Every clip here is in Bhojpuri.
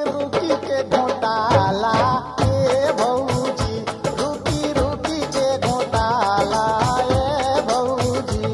रुकी के घोटाला ए भौजी, रुकी रुकी के घोटाला ए भौजी।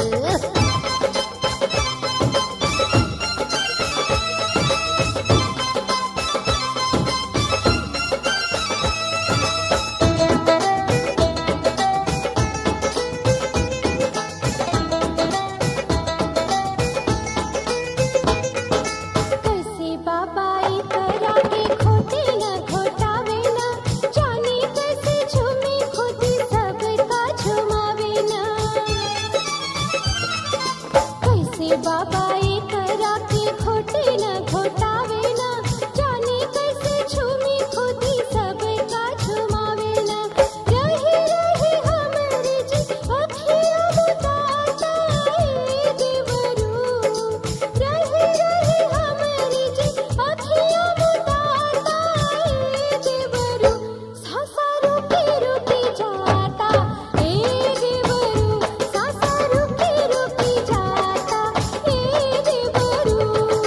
बाबा करा के खोटे न घोटावे न, जाने कैसे झूमी खुदी सबका झुमावे न। रही रही हमरे जी अखियाँ बुताता ए देवरू, रही रही हमरे जी अखियाँ बुताता ए देवरू। सासा रुकी रुकी जाता ए देवरू, सासा रुकी रुकी जाता ए देवरू।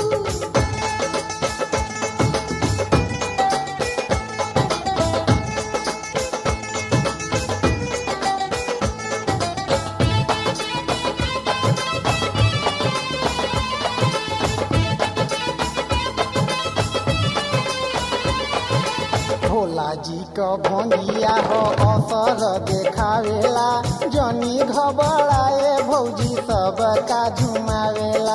भोला जी क भंगिया हो असर देखावेला, जनी घबराए भौजी सबका झुमावेला।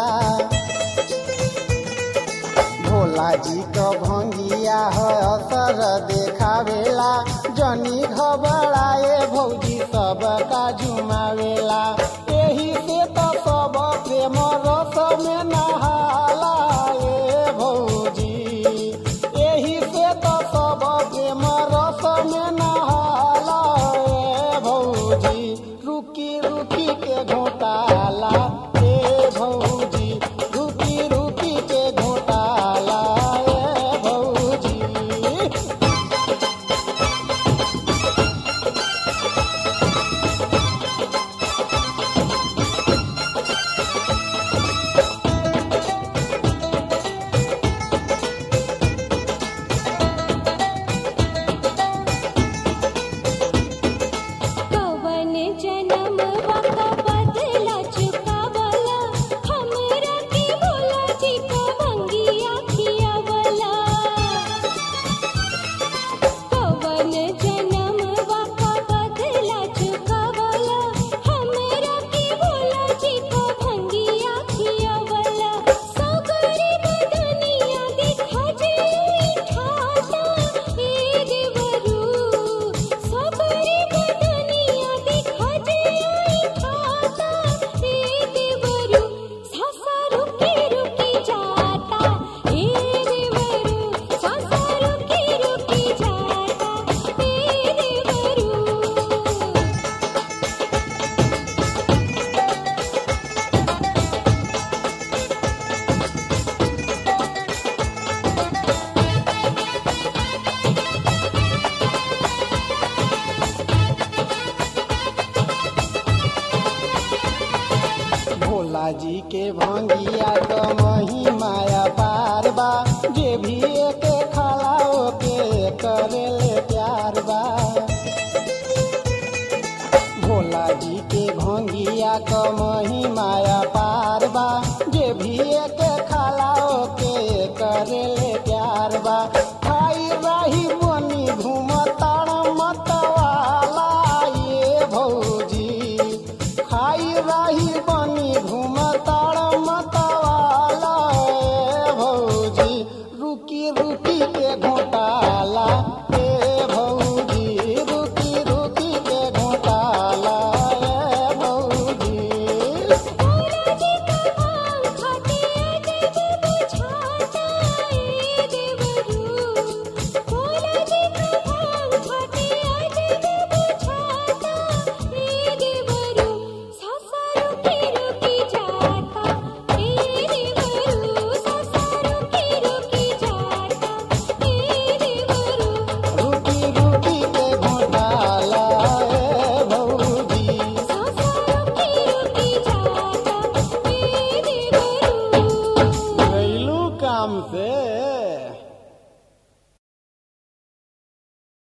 भोला जी क भंगिया हो असर देखावेला, जनी घबराए भौजी सबका झुमावेला। एही से तो सब प्रेम रस में नहाला ए भौजी, एही से तो सब प्रेम रस में नहाला ए भौजी। रुकी रुकी के घोटाला ए भौजी, रुकी रुकी के घोटाला ए भौजी। कवन जन्म वाका बदला चुकावला, हमरा के भोला जी को भंगिया खियावला। कवन जन्म वाका बदला चुकावला, हमरा के भोला जी को भंगिया खियावला। सगरी बदनिया दिखा जे ठाटा ए देवरू, सगरी बदनिया दिखा जे ठाटा ए देवरू। सासा रुकी रुकी जाता ए देवरू, सासा रुकी रुकी जाता ए देवरू। भोला जी के भंगिया क महिमाया पार बा, जे भी एके खाला ओके करेले प्यार बा। भोला जी के भंगिया क महिमाया पार बा, जे भी एके खाला ओके करेले प्यार बा। खाई रही बनी घूमताड़ मतवाला ये भौजी, खाई रही बनी घूमताड़ मतवाला ए भौजी। रुकी रुकी के घोटाला ए भौजी।